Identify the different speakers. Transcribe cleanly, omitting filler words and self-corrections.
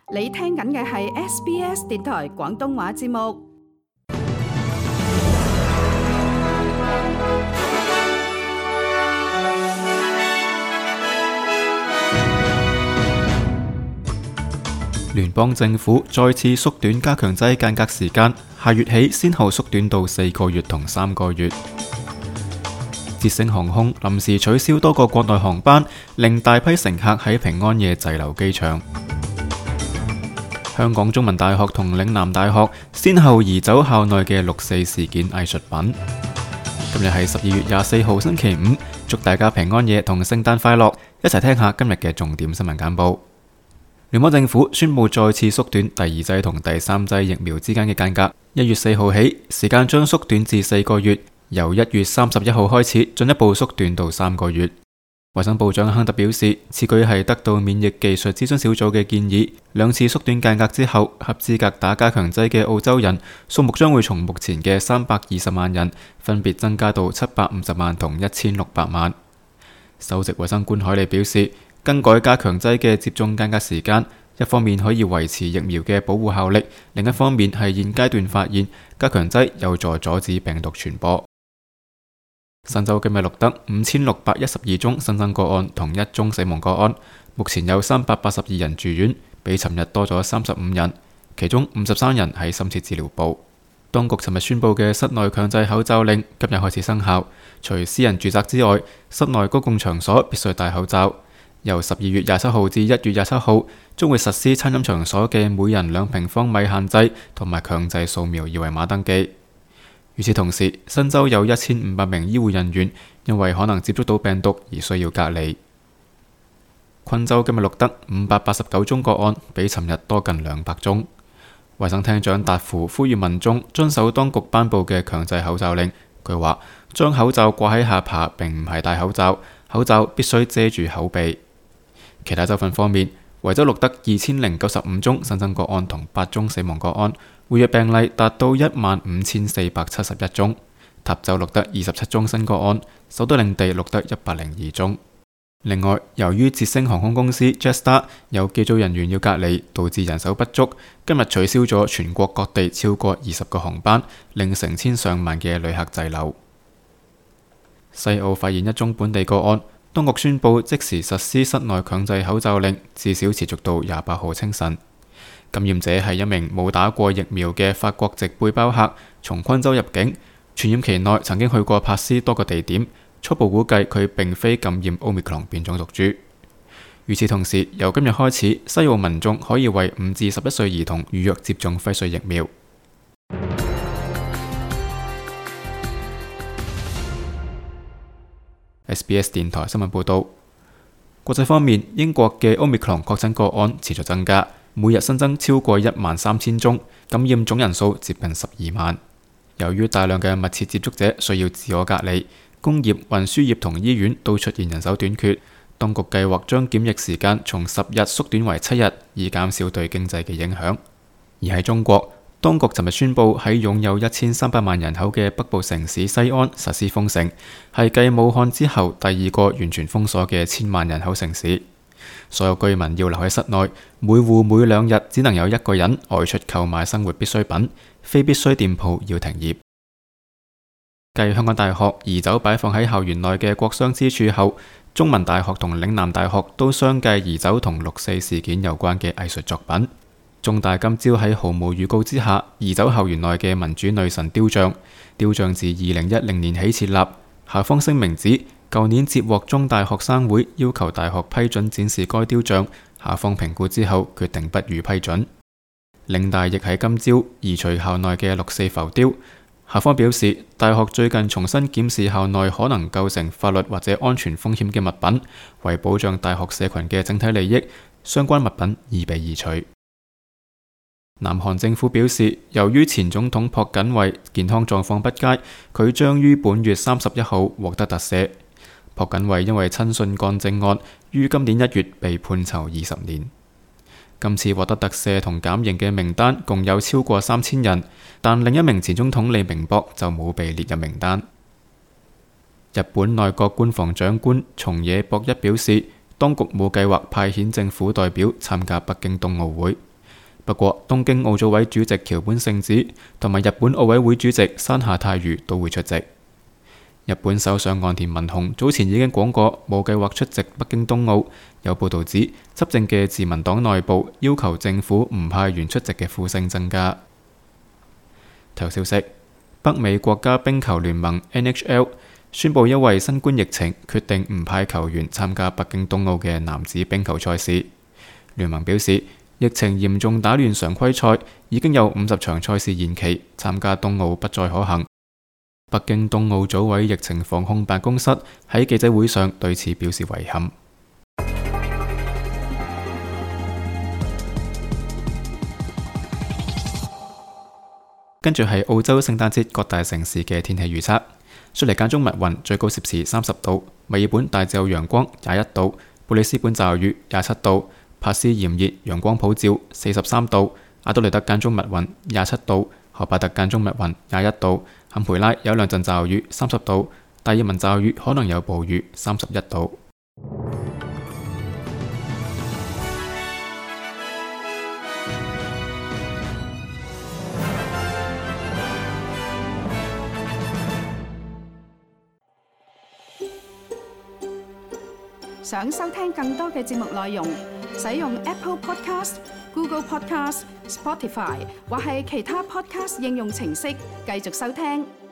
Speaker 1: 你聽緊嘅係 SBS 電台廣東話節目。
Speaker 2: 聯邦政府再次縮短加強劑間隔時間，下月起先後縮短到4個月同3個月。捷星航空臨時取消多個國內航班，令大批乘客喺平安夜滯留機場。香港中文大學同嶺南大學先後移走校內嘅6·4事件藝術品。今日係12月24號星期五，祝大家平安夜同聖誕快樂！一齊聽下今日嘅重點新聞簡報。聯邦政府宣布再次縮短第2劑同第3劑疫苗之間嘅間隔。1月4號起，時間將縮短至4個月，由1月31號開始進一步縮短到3個月。衛生部長亨特表示，此舉係得到免疫技術諮詢小組嘅建議。2次縮短間隔之後，合資格打加強劑嘅澳洲人數目將會從目前嘅320萬人分別增加到750萬同1600萬。首席衛生官海利表示，更改加強劑嘅接種間隔時間，一方面可以維持疫苗嘅保護效力，另一方面係現階段發現加強劑有助阻止病毒傳播。新州今日錄得5612宗新增個案同1宗死亡個案，目前有382人住院，比尋日多咗35人，其中53人喺深切治療部。當局尋日宣布嘅室內強制口罩令今日開始生效，除私人住宅之外，室內公共場所必須戴口罩。由12月27號至1月27號，將會實施餐飲場所嘅每人2平方米限制，同埋強制掃描二維碼登記。與此同時，新州有1500名醫護人員因為可能接觸到病毒而需要隔離。昆州今日錄得589宗個案，比尋日多近200宗。衛生廳長達芙呼籲民眾遵守當局頒布嘅強制口罩令。佢話：將口罩掛喺下巴並唔係戴口罩，口罩必須遮住口鼻。其他州份方面，維州錄得2095宗新增個案同8宗死亡個案，活躍病例達到15471宗。塔州錄得27宗新個案，首都領地錄得102宗。另外，由於捷星航空公司 Jetstar 有機組人員要隔離，導致人手不足，今日取消咗全國各地超過20個航班，令成千上萬嘅旅客滯留。西澳發現1宗本地個案。當局宣布即時實施室內強制口罩令，至少持續到28號清晨。感染者係一名冇打過疫苗嘅法國籍背包客，從昆州入境，傳染期內曾經去過珀斯多個地點。初步估計佢並非感染 Omicron 變種毒株。與此同時，由今日開始，西澳民眾可以為5至11歲兒童預約接種輝瑞疫苗。SBS 電台新聞報道。國際方面，英國嘅 Omicron 確診個案持續增加，每日新增超過13000宗，感染總人數接近12萬。由於大量嘅密切接觸者需要自我隔離，工業、運輸業同醫院都出現人手短缺。當局計劃將檢疫時間從10日縮短為7日，以減少對經濟嘅影響。而喺中國，當局尋日宣布喺擁有1300萬人口嘅北部城市西安實施封城，係繼武漢之後第2個完全封鎖嘅1000萬人口城市。所有居民要留喺室內，每戶每2日只能有1個人外出購買生活必需品，非必需店鋪要停業。繼香港大學移走擺放喺校園內嘅國殤之柱後，中文大學同嶺南大學都相繼移走同6·4事件有關嘅藝術作品。中大今朝喺毫無預告之下移走校園內嘅民主女神雕像，雕像自2010年起設立。校方聲明指，舊年接獲中大學生會要求大學批准展示該雕像，校方評估之後決定不予批准。嶺大亦喺今朝移除校內嘅6·4浮雕。校方表示，大學最近重新檢視校內可能構成法律或者安全風險嘅物品，為保障大學社群嘅整體利益，相關物品已被移除。南韓政府表示，由於前總統朴槿惠健康狀況不佳，佢將於本月31號獲得特赦。朴槿惠因為親信幹政案，於今年1月被判囚20年。今次獲得特赦同減刑嘅名單共有超過3000人，但另一名前總統李明博就冇被列入名單。日本內閣官房長官松野博一表示，當局冇計劃派遣政府代表參加北京冬奧會。 不過，東京奧組委主席橋本聖子同埋日本奧委會主席山下泰裕都會出席。日本首相岸田文雄早前已經講過冇計劃出席北京冬奧，有報導指執政嘅自民黨內部要求政府唔派員出席嘅呼聲增加。頭消息：北美國家冰球聯盟 NHL 宣布因為新冠疫情，決定唔派球員參加北京冬奧嘅男子冰球賽事。聯盟表示，疫情嚴重打亂常規賽，已經有50場賽事延期，參加冬奧不再可行。北京冬奧組委疫情防控辦公室喺記者會上對此表示遺憾。跟住係澳洲聖誕節各大城市嘅天氣預測：雪梨間中密雲，最高攝氏30度；墨爾本大致有陽光，21度；布里斯本驟雨，27度；珀斯炎熱，陽光普照，43度；阿德萊德間中密雲，27度；荷巴特間中密雲，21度；坎培拉有兩陣驟雨，30度；達爾文驟雨可能有暴雨，31度。
Speaker 1: 想收聽更多嘅節目內容，使用 Apple Podcast、Google Podcast、Spotify 或係其他 Podcast 應用程式繼續收聽。